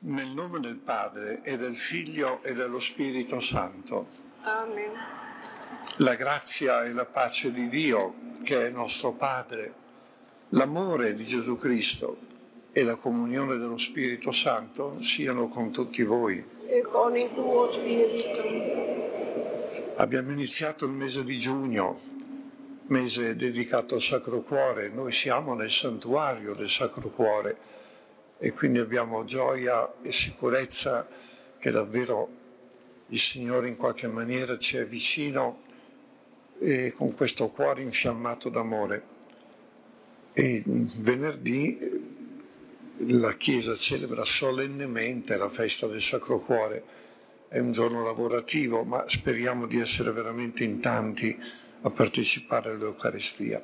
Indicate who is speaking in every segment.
Speaker 1: Nel nome del Padre e del Figlio e dello Spirito Santo.
Speaker 2: Amen.
Speaker 1: La grazia e la pace di Dio, che è nostro Padre, l'amore di Gesù Cristo e la comunione dello Spirito Santo siano con tutti voi.
Speaker 2: E con il tuo spirito.
Speaker 1: Abbiamo iniziato il mese di giugno, mese dedicato al Sacro Cuore. Noi siamo nel santuario del Sacro Cuore e quindi abbiamo gioia e sicurezza che davvero il Signore in qualche maniera ci è vicino e con questo cuore infiammato d'amore. E venerdì la Chiesa celebra solennemente la festa del Sacro Cuore. È un giorno lavorativo, ma speriamo di essere veramente in tanti a partecipare all'Eucaristia.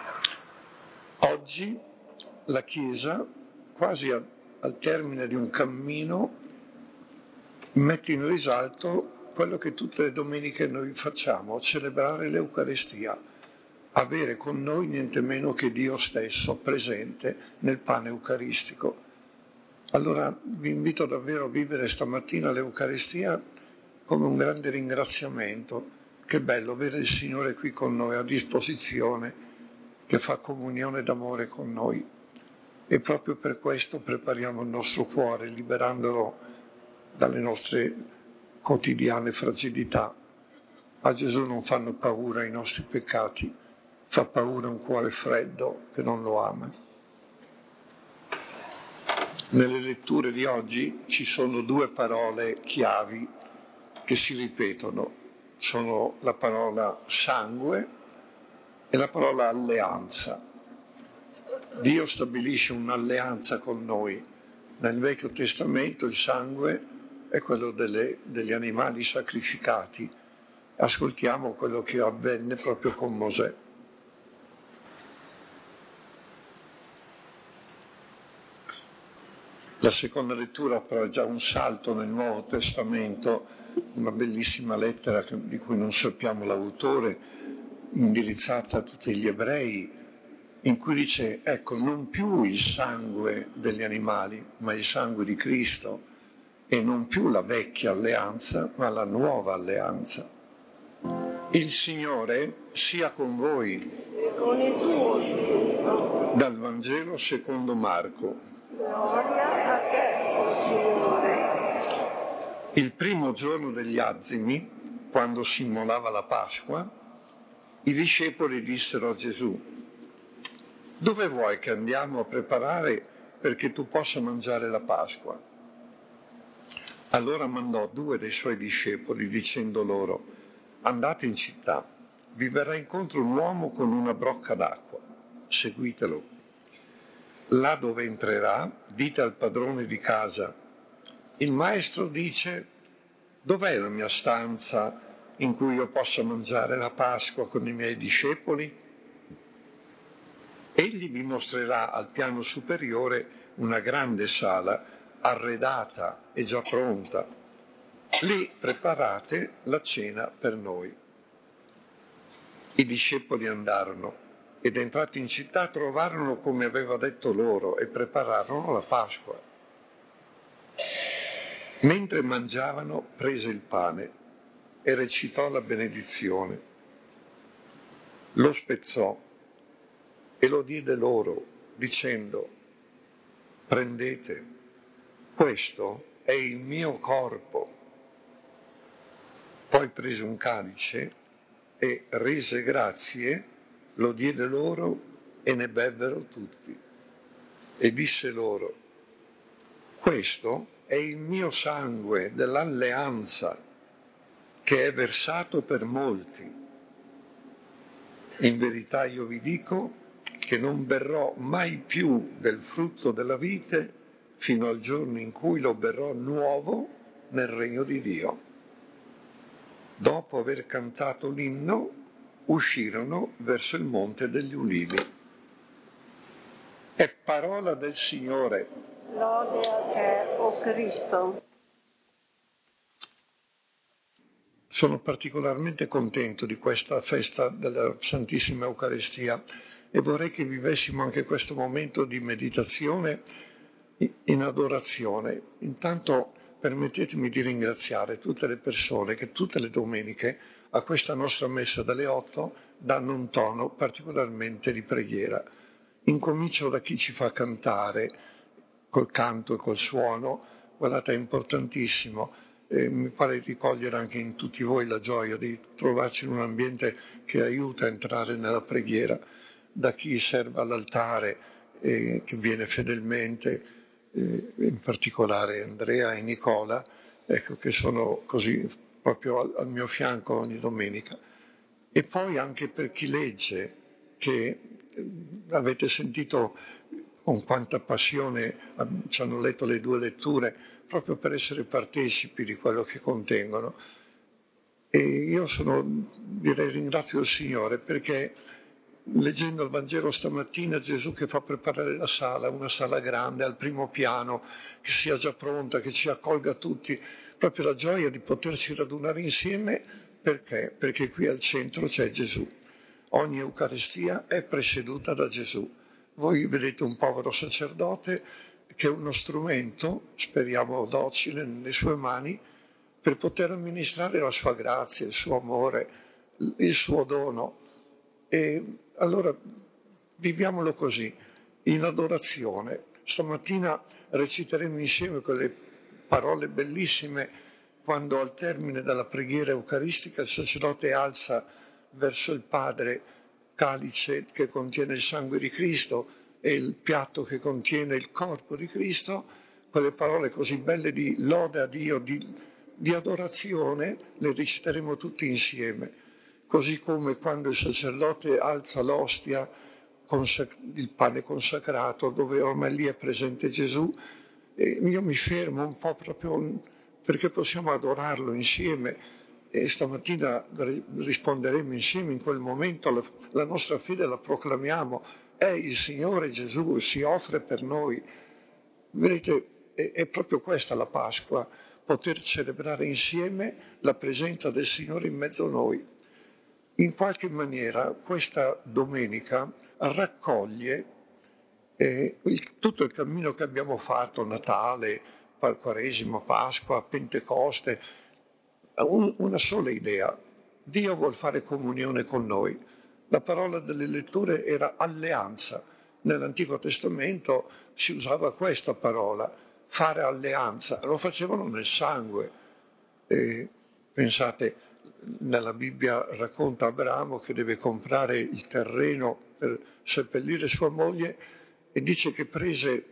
Speaker 1: Oggi la Chiesa, quasi al termine di un cammino, mette in risalto quello che tutte le domeniche noi facciamo, celebrare l'Eucaristia, avere con noi niente meno che Dio stesso presente nel pane eucaristico. Allora vi invito davvero a vivere stamattina l'Eucaristia come un grande ringraziamento. Che bello avere il Signore qui con noi a disposizione, che fa comunione d'amore con noi. E proprio per questo prepariamo il nostro cuore, liberandolo dalle nostre quotidiane fragilità. A Gesù non fanno paura i nostri peccati, fa paura un cuore freddo che non lo ama. Nelle letture di oggi ci sono due parole chiavi che si ripetono. Sono la parola sangue e la parola alleanza. Dio stabilisce un'alleanza con noi. Nel Vecchio Testamento il sangue è quello degli animali sacrificati. Ascoltiamo quello che avvenne proprio con Mosè. La seconda lettura farà già un salto nel Nuovo Testamento, una bellissima lettera di cui non sappiamo l'autore, indirizzata a tutti gli ebrei, in cui dice, ecco, non più il sangue degli animali, ma il sangue di Cristo, e non più la vecchia alleanza, ma la nuova alleanza. Il Signore sia con voi.
Speaker 2: E con il tuo spirito.
Speaker 1: Dal Vangelo secondo Marco.
Speaker 2: Gloria a te, o Signore.
Speaker 1: Il primo giorno degli Azimi, quando si immolava la Pasqua, i discepoli dissero a Gesù: dove vuoi che andiamo a preparare perché tu possa mangiare la Pasqua? Allora mandò 2 dei suoi discepoli dicendo loro: andate in città, vi verrà incontro un uomo con una brocca d'acqua, seguitelo. Là dove entrerà, dite al padrone di casa: il maestro dice, dov'è la mia stanza in cui io possa mangiare la Pasqua con i miei discepoli? Egli vi mostrerà al piano superiore una grande sala arredata e già pronta. Lì preparate la cena per noi. I discepoli andarono ed entrati in città trovarono come aveva detto loro e prepararono la Pasqua. Mentre mangiavano, prese il pane e recitò la benedizione. Lo spezzò e lo diede loro, dicendo: prendete, questo è il mio corpo. Poi prese un calice e rese grazie, lo diede loro e ne bevvero tutti. E disse loro: questo è il mio sangue dell'alleanza che è versato per molti. In verità io vi dico che non berrò mai più del frutto della vite fino al giorno in cui lo berrò nuovo nel regno di Dio. Dopo aver cantato l'inno, uscirono verso il Monte degli Ulivi. È parola del Signore.
Speaker 2: Lode a te, o Cristo.
Speaker 1: Sono particolarmente contento di questa festa della Santissima Eucaristia e vorrei che vivessimo anche questo momento di meditazione in adorazione. Intanto permettetemi di ringraziare tutte le persone che tutte le domeniche a questa nostra messa dalle 8 danno un tono particolarmente di preghiera. Incomincio da chi ci fa cantare col canto e col suono, guardate è importantissimo, mi pare di cogliere anche in tutti voi la gioia di trovarci in un ambiente che aiuta a entrare nella preghiera, da chi serve all'altare che viene fedelmente, in particolare Andrea e Nicola, ecco, che sono così proprio al mio fianco ogni domenica. E poi anche per chi legge, che avete sentito con quanta passione ci hanno letto le 2 letture, proprio per essere partecipi di quello che contengono. E io ringrazio il Signore perché leggendo il Vangelo stamattina Gesù che fa preparare la sala, una sala grande al primo piano, che sia già pronta, che ci accolga tutti, proprio la gioia di poterci radunare insieme, perché? Perché qui al centro c'è Gesù. Ogni Eucaristia è presieduta da Gesù. Voi vedete un povero sacerdote che è uno strumento, speriamo docile, nelle sue mani, per poter amministrare la sua grazia, il suo amore, il suo dono. E allora viviamolo così, in adorazione. Stamattina reciteremo insieme quelle parole bellissime quando al termine della preghiera eucaristica il sacerdote alza verso il Padre calice che contiene il sangue di Cristo e il piatto che contiene il corpo di Cristo, quelle parole così belle di lode a Dio, di adorazione, le reciteremo tutti insieme. Così come quando il sacerdote alza l'ostia, il pane consacrato, dove ormai lì è presente Gesù, io mi fermo un po' proprio perché possiamo adorarlo insieme e stamattina risponderemo insieme in quel momento, la nostra fede la proclamiamo, è il Signore Gesù, si offre per noi. Vedete, è proprio questa la Pasqua, poter celebrare insieme la presenza del Signore in mezzo a noi. In qualche maniera questa domenica raccoglie tutto il cammino che abbiamo fatto, Natale, Quaresima, Pasqua, Pentecoste, una sola idea. Dio vuol fare comunione con noi. La parola delle letture era alleanza. Nell'Antico Testamento si usava questa parola, fare alleanza. Lo facevano nel sangue. Pensate, nella Bibbia racconta Abramo che deve comprare il terreno per seppellire sua moglie e dice che prese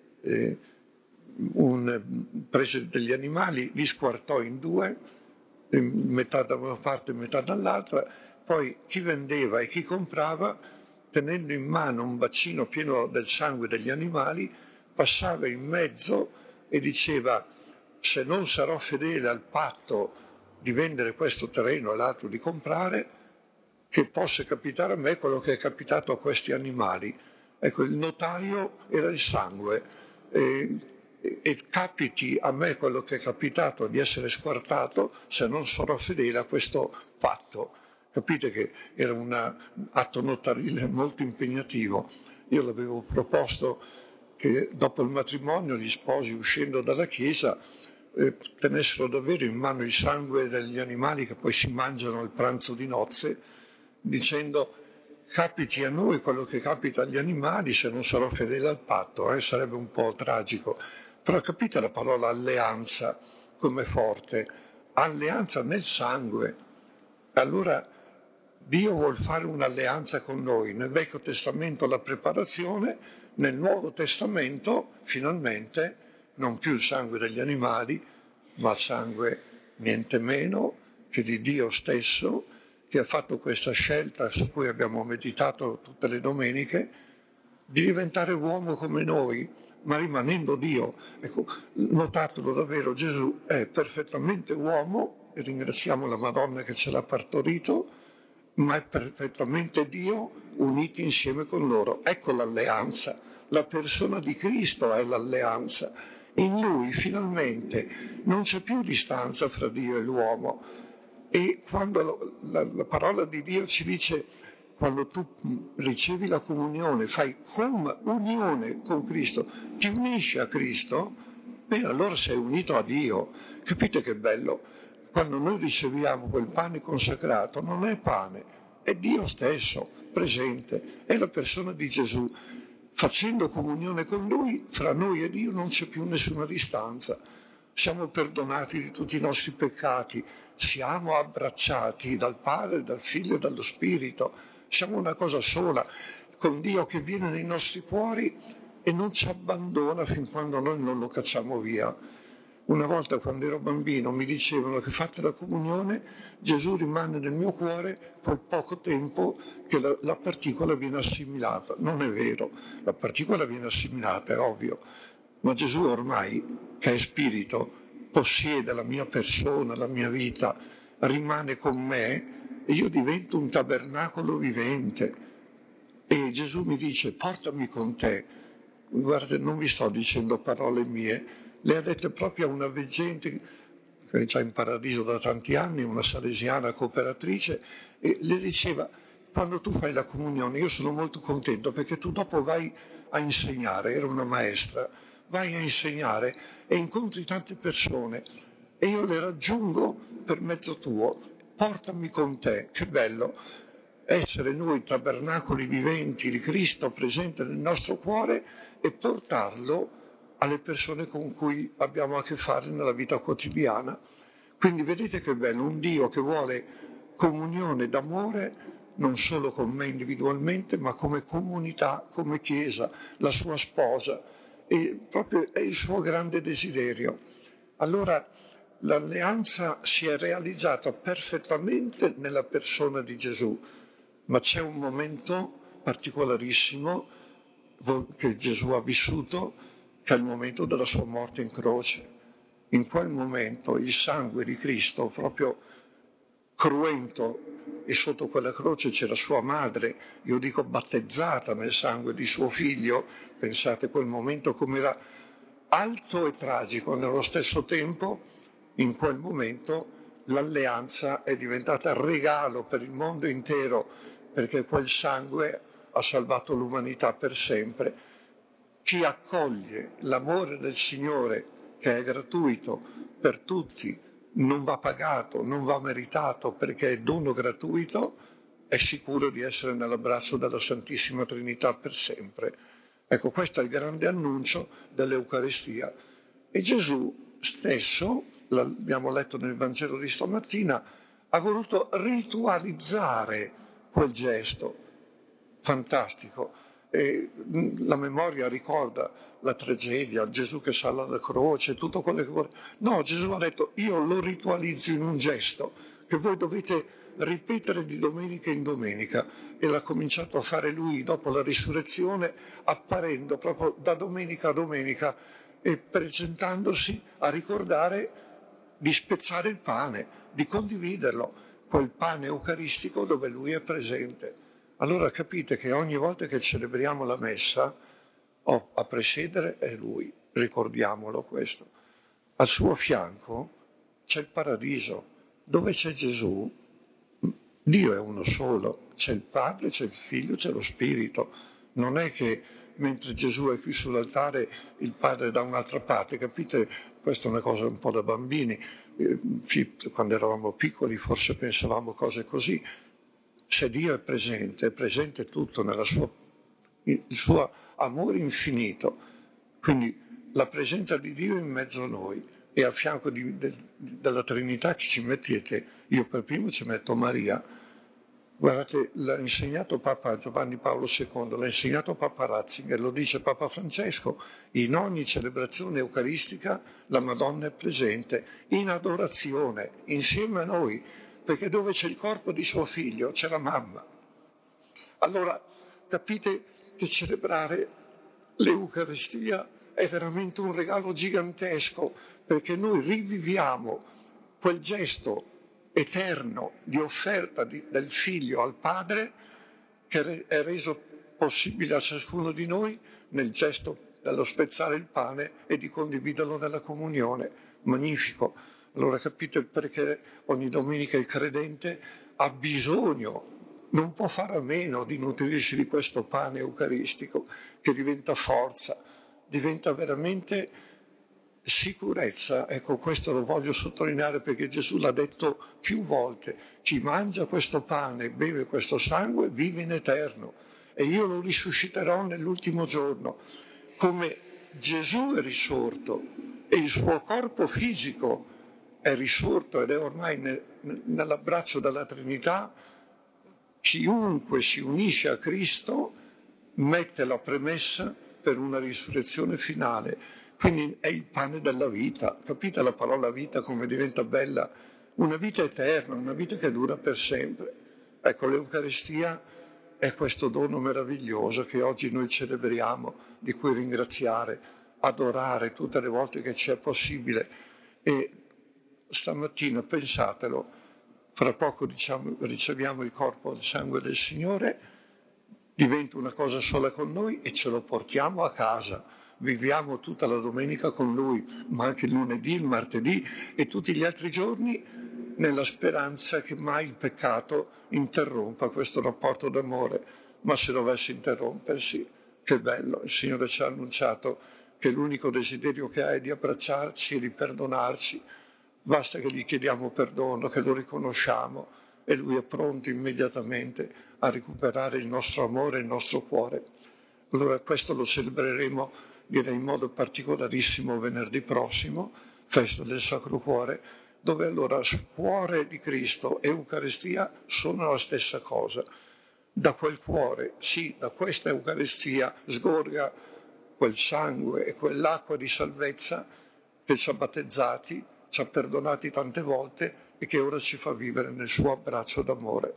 Speaker 1: degli animali, li squartò in 2, metà da una parte e metà dall'altra, poi chi vendeva e chi comprava, tenendo in mano un bacino pieno del sangue degli animali, passava in mezzo e diceva: se non sarò fedele al patto di vendere questo terreno e l'altro di comprare, che possa capitare a me quello che è capitato a questi animali. Ecco, il notaio era il sangue. E capiti a me quello che è capitato di essere squartato se non sarò fedele a questo patto. Capite che era un atto notarile molto impegnativo. Io l'avevo proposto che dopo il matrimonio gli sposi, uscendo dalla chiesa, tenessero davvero in mano il sangue degli animali che poi si mangiano al pranzo di nozze, dicendo: capiti a noi quello che capita agli animali se non sarò fedele al patto, sarebbe un po' tragico. Però capite la parola alleanza come forte, alleanza nel sangue. Allora Dio vuol fare un'alleanza con noi. Nel Vecchio Testamento la preparazione, nel Nuovo Testamento finalmente non più il sangue degli animali, ma il sangue niente meno che di Dio stesso, che ha fatto questa scelta su cui abbiamo meditato tutte le domeniche, di diventare uomo come noi, ma rimanendo Dio. Ecco, notatelo davvero, Gesù è perfettamente uomo, e ringraziamo la Madonna che ce l'ha partorito, ma è perfettamente Dio uniti insieme con loro. Ecco l'alleanza, la persona di Cristo è l'alleanza. In Lui finalmente non c'è più distanza fra Dio e l'uomo. E quando la parola di Dio ci dice quando tu ricevi la comunione, fai unione con Cristo, ti unisci a Cristo, beh, allora sei unito a Dio. Capite che bello? Quando noi riceviamo quel pane consacrato, non è pane, è Dio stesso, presente, è la persona di Gesù. Facendo comunione con Lui, fra noi e Dio non c'è più nessuna distanza. Siamo perdonati di tutti i nostri peccati, siamo abbracciati dal Padre, dal Figlio e dallo Spirito. Siamo una cosa sola, con Dio che viene nei nostri cuori e non ci abbandona fin quando noi non lo cacciamo via. Una volta quando ero bambino mi dicevano che fatta la comunione Gesù rimane nel mio cuore per poco tempo che la particola viene assimilata. Non è vero, la particola viene assimilata, è ovvio, ma Gesù ormai, che è spirito, possiede la mia persona, la mia vita, rimane con me e io divento un tabernacolo vivente. E Gesù mi dice, portami con te. Guarda, non vi sto dicendo parole mie, le ha dette proprio a una veggente che è già in paradiso da tanti anni, una salesiana cooperatrice, e le diceva, quando tu fai la comunione, io sono molto contento perché tu dopo vai a insegnare, era una maestra, vai a insegnare e incontri tante persone e io le raggiungo per mezzo tuo, portami con te, che bello essere noi tabernacoli viventi di Cristo presente nel nostro cuore e portarlo alle persone con cui abbiamo a che fare nella vita quotidiana. Quindi vedete che bello, un Dio che vuole comunione d'amore non solo con me individualmente, ma come comunità, come Chiesa, la sua sposa, e proprio è il suo grande desiderio. Allora l'alleanza si è realizzata perfettamente nella persona di Gesù, ma c'è un momento particolarissimo che Gesù ha vissuto, che è il momento della sua morte in croce. In quel momento il sangue di Cristo, proprio cruento, e sotto quella croce c'era sua madre, io dico battezzata nel sangue di suo figlio, pensate quel momento come era alto e tragico nello stesso tempo, in quel momento l'alleanza è diventata regalo per il mondo intero, perché quel sangue ha salvato l'umanità per sempre. Chi accoglie l'amore del Signore, che è gratuito per tutti, non va pagato, non va meritato perché è dono gratuito, è sicuro di essere nell'abbraccio della Santissima Trinità per sempre. Ecco, questo è il grande annuncio dell'Eucaristia. E Gesù stesso, l'abbiamo letto nel Vangelo di stamattina, ha voluto ritualizzare quel gesto fantastico. E la memoria ricorda la tragedia, Gesù che sale alla croce, tutto quello che vuole. No, Gesù ha detto, io lo ritualizzo in un gesto che voi dovete ripetere di domenica in domenica. E l'ha cominciato a fare lui dopo la risurrezione, apparendo proprio da domenica a domenica e presentandosi a ricordare di spezzare il pane, di condividerlo, quel pane eucaristico dove lui è presente. Allora capite che ogni volta che celebriamo la messa, a precedere è Lui, ricordiamolo questo. Al suo fianco c'è il paradiso, dove c'è Gesù, Dio è uno solo, c'è il Padre, c'è il Figlio, c'è lo Spirito. Non è che mentre Gesù è qui sull'altare il Padre è da un'altra parte, capite? Questa è una cosa un po' da bambini. Quando eravamo piccoli forse pensavamo cose così. Se Dio è presente tutto il suo amore infinito. Quindi la presenza di Dio in mezzo a noi e a fianco della Trinità che ci mettete, io per primo ci metto Maria. Guardate, l'ha insegnato Papa Giovanni Paolo II, l'ha insegnato Papa Ratzinger, lo dice Papa Francesco, in ogni celebrazione eucaristica la Madonna è presente, in adorazione, insieme a noi, perché dove c'è il corpo di suo figlio c'è la mamma. Allora capite che celebrare l'Eucaristia è veramente un regalo gigantesco, perché noi riviviamo quel gesto eterno di offerta del figlio al padre che è reso possibile a ciascuno di noi nel gesto dello spezzare il pane e di condividerlo nella comunione. Magnifico. Allora capite perché ogni domenica il credente ha bisogno non può fare a meno di nutrirsi di questo pane eucaristico che diventa forza, diventa veramente sicurezza. Ecco, questo lo voglio sottolineare perché Gesù l'ha detto più volte: chi mangia questo pane e beve questo sangue vive in eterno e io lo risusciterò nell'ultimo giorno. Come Gesù è risorto e il suo corpo fisico è risorto ed è ormai nell'abbraccio della Trinità, chiunque si unisce a Cristo mette la premessa per una risurrezione finale. Quindi è il pane della vita. Capite la parola vita come diventa bella? Una vita eterna, una vita che dura per sempre. Ecco, l'Eucaristia è questo dono meraviglioso che oggi noi celebriamo, di cui ringraziare, adorare tutte le volte che ci è possibile. E stamattina, pensatelo, fra poco riceviamo il corpo e il sangue del Signore, diventa una cosa sola con noi e ce lo portiamo a casa. Viviamo tutta la domenica con Lui, ma anche il lunedì, il martedì e tutti gli altri giorni nella speranza che mai il peccato interrompa questo rapporto d'amore. Ma se dovesse interrompersi, che bello, il Signore ci ha annunciato che l'unico desiderio che ha è di abbracciarci e di perdonarci. Basta che gli chiediamo perdono, che lo riconosciamo e Lui è pronto immediatamente a recuperare il nostro amore e il nostro cuore. Allora questo lo celebreremo, direi in modo particolarissimo, venerdì prossimo, festa del Sacro Cuore, dove allora cuore di Cristo e Eucaristia sono la stessa cosa. Da quel cuore, sì, da questa Eucaristia sgorga quel sangue e quell'acqua di salvezza che ci ha battezzati, ci ha perdonati tante volte e che ora ci fa vivere nel suo abbraccio d'amore.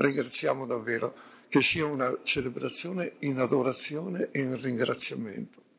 Speaker 1: Ringraziamo davvero che sia una celebrazione in adorazione e in ringraziamento.